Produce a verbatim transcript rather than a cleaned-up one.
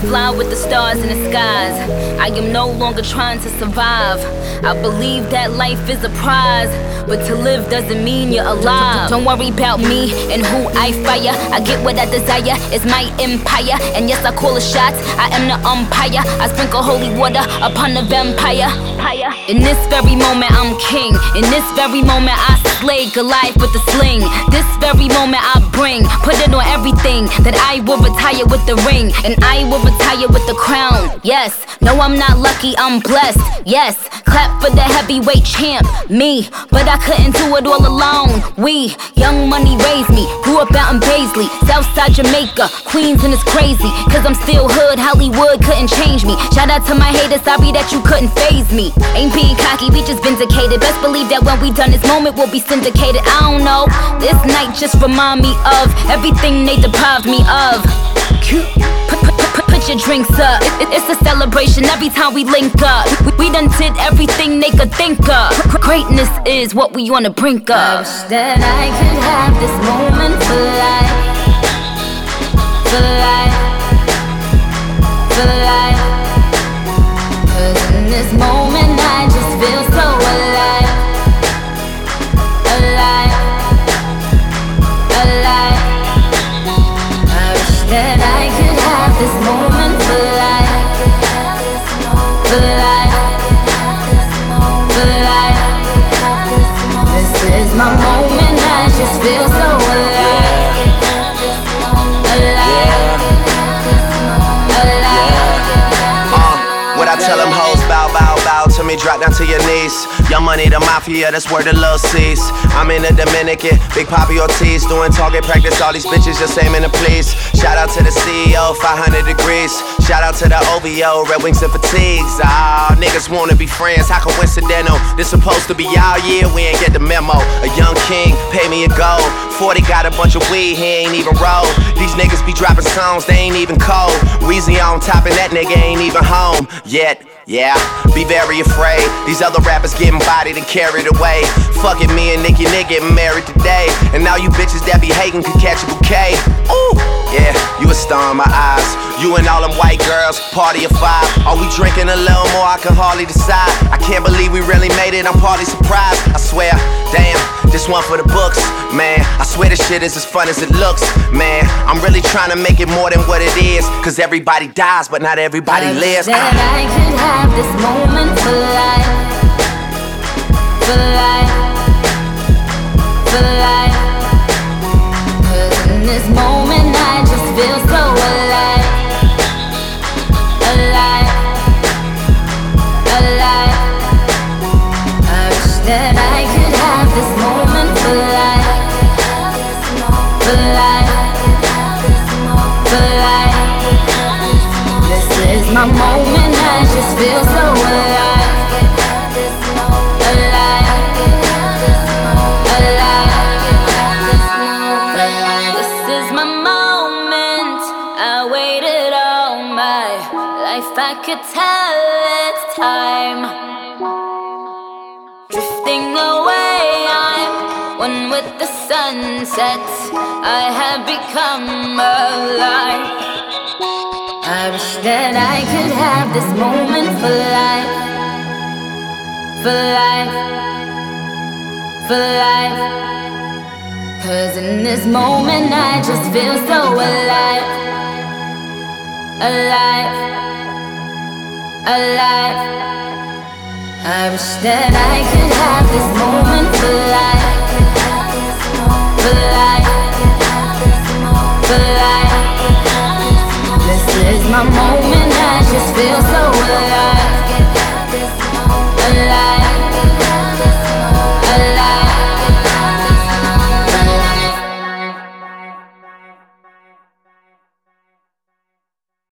fly with the stars in the skies. I am no longer trying to survive. I believe that life is a prize, but to live doesn't mean you're alive. Don't worry about me and who I fire. I get what I desire, it's my empire. And yes, I call the shots, I am the umpire. I sprinkle holy water upon the vampire. In this very moment I'm king. In this very moment I slay Goliath with the sling. This very moment I bring, put it on everything, that I will retire with the ring, and I will retire with the crown. Yes, no, I'm not lucky, I'm blessed. Yes, clap for the heavyweight champ, me. But I couldn't do it all alone. We, Young Money raised me, grew up out in Paisley, Southside Jamaica, Queens, and it's crazy, cause I'm still hood, Hollywood couldn't change me. Shout out to my haters, sorry that you couldn't faze me. Ain't being cocky, we just vindicated. Best believe that when we done this moment we'll be syndicated. I don't know, this night just remind me of everything they deprived me of. Put, put, put, put your drinks up, it, it, it's a celebration every time we link up. We, we done did everything they could think of. Greatness is what we on the brink of. I wish that I could have this moment for life, for life, for life. Cause in this moment I just feel so alive, alive, alive. I wish that I could have this moment for life, for life, for life. This is my moment, I just feel so alive, alive, alive. Uh, what I tell them hoes, bow, bow, bow to me, drop down to your knees. Young Money, the mafia, that's where the love sees. I'm in the Dominican, Big Papi Ortiz, doing target practice, all these bitches just aiming to please. Shout out to the C E O, five hundred degrees. Shout out to the O V O, Red Wings and Fatigues. Ah, niggas wanna be friends, how coincidental? This supposed to be our year, we ain't get the memo. A young king, pay me a gold. forty got a bunch of weed, he ain't even roll. These niggas be dropping songs, they ain't even cold. Weezy on top and that nigga ain't even home yet. Yeah, be very afraid. These other rappers getting bodied and carried away. Fucking me and Nicki Nick getting married today. And now you bitches that be hating could catch a bouquet. Ooh, yeah, you a star in my eyes. You and all them white girls, party of five. Are we drinking a little more? I can hardly decide. I can't believe we really made it, I'm partly surprised. I swear, damn, this one for the books. Man, I swear this shit is as fun as it looks. Man, I'm really trying to make it more than what it is. Cause everybody dies, but not everybody I lives. That I could have this moment for life, for life, for life. Cause in this moment I just feel so alive, alive, alive. I wish that I could have this moment for life, for life, for life. This is my moment, I just feel so alive, alive, alive. This is my moment, I waited all my life, I could tell it's time. Drifting away, I'm one with the sunset, I have become alive. I wish that I could have this moment for life, for life, for life. Cause in this moment I just feel so alive, alive, alive. I wish that I could have this moment for life, for life, for life. This is my moment, I just feel so alive.